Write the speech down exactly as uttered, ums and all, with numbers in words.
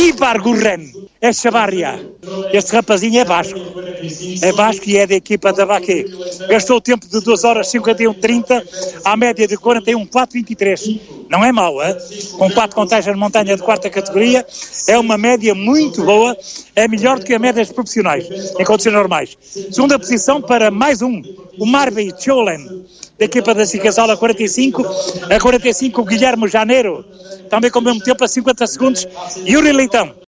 Ibargurren, é Chavarria. Este rapazinho é basco. É basco e é da equipa da Baquê. Gastou o tempo de duas horas cinquenta e um trinta, à média de quarenta e um quatro vinte e três. Não é mau, é? Com quatro contagens de montanha de quarta categoria, é uma média muito boa, é melhor do que a média dos profissionais, em condições normais. Segunda posição para mais um, o Marby Cholen, da equipa da Cicasola, quarenta e cinco, a quarenta e cinco o Guilherme Janeiro, também com o mesmo tempo a cinquenta segundos, Yuri Leitão,